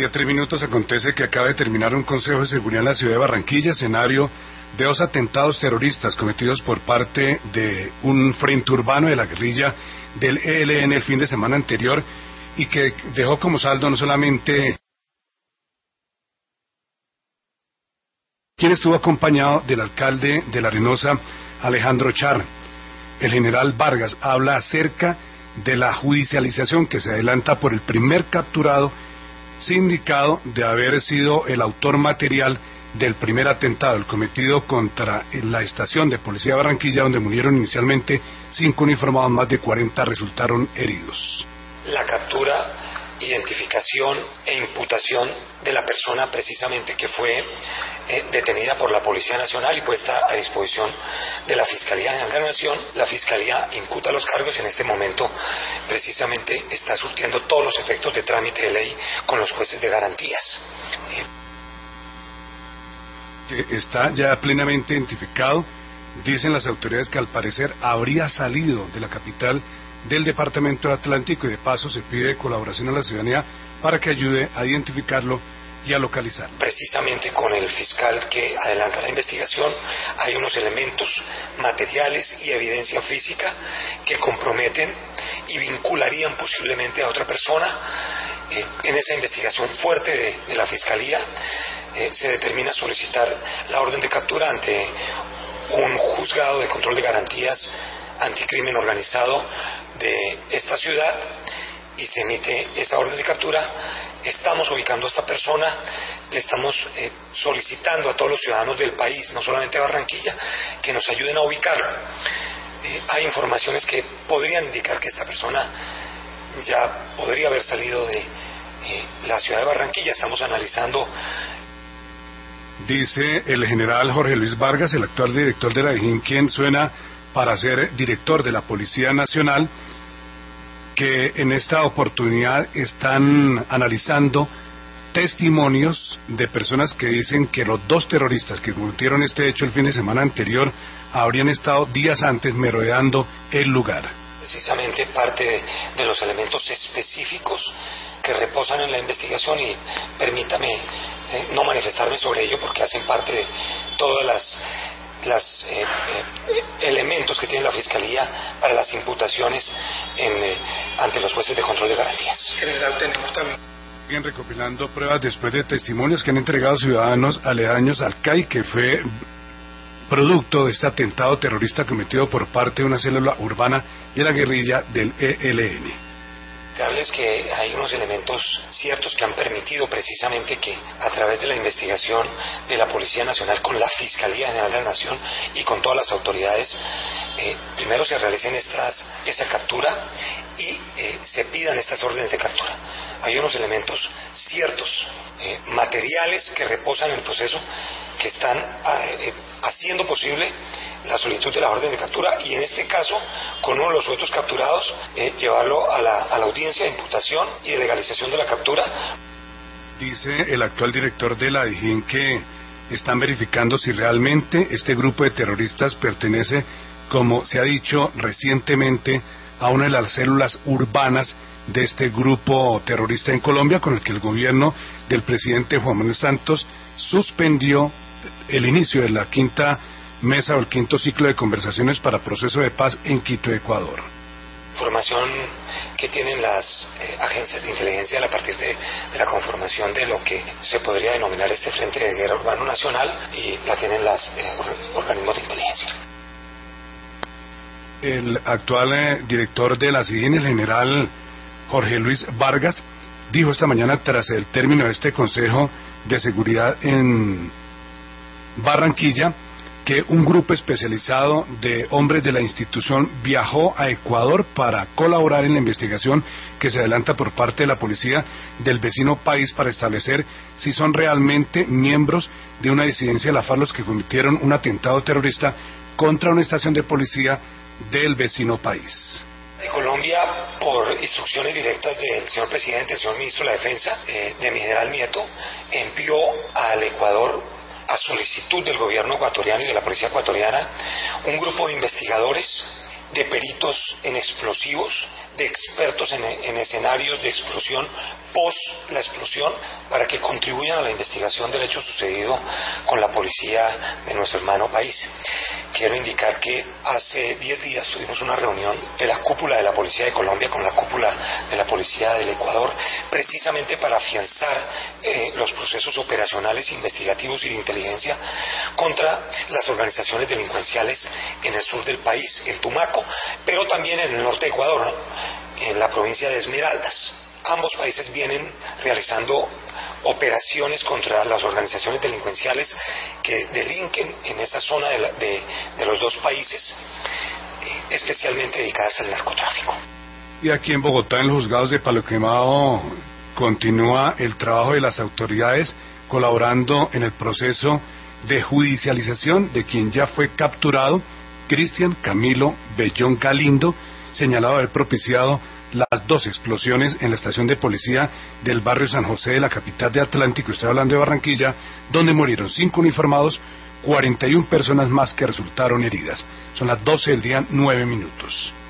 10:03 acontece que acaba de terminar un consejo de seguridad en la ciudad de Barranquilla, escenario de 2 atentados terroristas cometidos por parte de un frente urbano de la guerrilla del ELN el fin de semana anterior, y que dejó como saldo no solamente quien estuvo acompañado del alcalde de La Arenosa, Alejandro Char. El general Vargas habla acerca de la judicialización que se adelanta por el primer capturado sindicado de haber sido el autor material del primer atentado, el cometido contra la estación de policía de Barranquilla, donde murieron inicialmente 5 uniformados, más de 40 resultaron heridos. La captura, identificación e imputación de la persona precisamente que fue detenida por la Policía Nacional y puesta a disposición de la Fiscalía General de la Nación. La Fiscalía imputa los cargos y en este momento precisamente está surtiendo todos los efectos de trámite de ley con los jueces de garantías. Está ya plenamente identificado. Dicen las autoridades que al parecer habría salido de la capital del departamento de Atlántico, y de paso se pide colaboración a la ciudadanía para que ayude a identificarlo y a localizarlo. Precisamente con el fiscal que adelanta la investigación hay unos elementos materiales y evidencia física que comprometen y vincularían posiblemente a otra persona. En esa investigación fuerte de la Fiscalía se determina solicitar la orden de captura ante un juzgado de control de garantías anticrimen organizado de esta ciudad y se emite esa orden de captura. Estamos ubicando a esta persona, le estamos solicitando a todos los ciudadanos del país, no solamente a Barranquilla, que nos ayuden a ubicarlo. Hay informaciones que podrían indicar que esta persona ya podría haber salido de la ciudad de Barranquilla. Estamos analizando. Dice el general Jorge Luis Vargas, el actual director de la DIJÍN, quien suena para ser director de la Policía Nacional, que en esta oportunidad están analizando testimonios de personas que dicen que los 2 terroristas que cometieron este hecho el fin de semana anterior habrían estado días antes merodeando el lugar. Precisamente parte de los elementos específicos que reposan en la investigación, y permítame no manifestarme sobre ello porque hacen parte de todas las elementos que tiene la Fiscalía para las imputaciones ante los jueces de control de garantías. General, tenemos también. Siguen recopilando pruebas después de testimonios que han entregado ciudadanos aledaños al CAI, que fue producto de este atentado terrorista cometido por parte de una célula urbana de la guerrilla del ELN. Es que hay unos elementos ciertos que han permitido precisamente que a través de la investigación de la Policía Nacional con la Fiscalía General de la Nación y con todas las autoridades, primero se realicen esa captura y se pidan estas órdenes de captura. Hay unos elementos ciertos, materiales que reposan en el proceso, que están haciendo posible la solicitud de la orden de captura, y en este caso con uno de los sujetos capturados llevarlo a la audiencia de imputación y de legalización de la captura. Dice el actual director de la DIJÍN que están verificando si realmente este grupo de terroristas pertenece, como se ha dicho recientemente, a una de las células urbanas de este grupo terrorista en Colombia, con el que el gobierno del presidente Juan Manuel Santos suspendió el inicio de la quinta mesa o el quinto ciclo de conversaciones para proceso de paz en Quito, Ecuador. Información que tienen las agencias de inteligencia a partir de la conformación de lo que se podría denominar este Frente de Guerra Urbano Nacional, y la tienen los organismos de inteligencia. El actual director de la DIJÍN, el general Jorge Luis Vargas, dijo esta mañana, tras el término de este Consejo de Seguridad en Barranquilla, que un grupo especializado de hombres de la institución viajó a Ecuador para colaborar en la investigación que se adelanta por parte de la policía del vecino país para establecer si son realmente miembros de una disidencia de la FARC los que cometieron un atentado terrorista contra una estación de policía del vecino país. De Colombia, por instrucciones directas del señor presidente, el señor ministro de la Defensa, de mi general Nieto, envió al Ecuador, a solicitud del gobierno ecuatoriano y de la policía ecuatoriana, un grupo de investigadores de peritos en explosivos, de expertos en escenarios de explosión post la explosión, para que contribuyan a la investigación del hecho sucedido con la policía de nuestro hermano país. Quiero indicar que hace 10 días tuvimos una reunión de la cúpula de la Policía de Colombia con la cúpula de la Policía del Ecuador, precisamente para afianzar los procesos operacionales, investigativos y de inteligencia contra las organizaciones delincuenciales en el sur del país, en Tumaco, pero también en el norte de Ecuador, ¿no?, en la provincia de Esmeraldas. Ambos países vienen realizando operaciones contra las organizaciones delincuenciales que delinquen en esa zona de los dos países, especialmente dedicadas al narcotráfico. Y aquí en Bogotá, en los juzgados de Palo Quemado, continúa el trabajo de las autoridades colaborando en el proceso de judicialización de quien ya fue capturado, Cristian Camilo Bellón Galindo, señalado de haber propiciado las 2 explosiones en la estación de policía del barrio San José de la capital de Atlántico, estoy hablando de Barranquilla, donde murieron 5 uniformados, 41 personas más que resultaron heridas. Son las 12 del día, 9 minutos.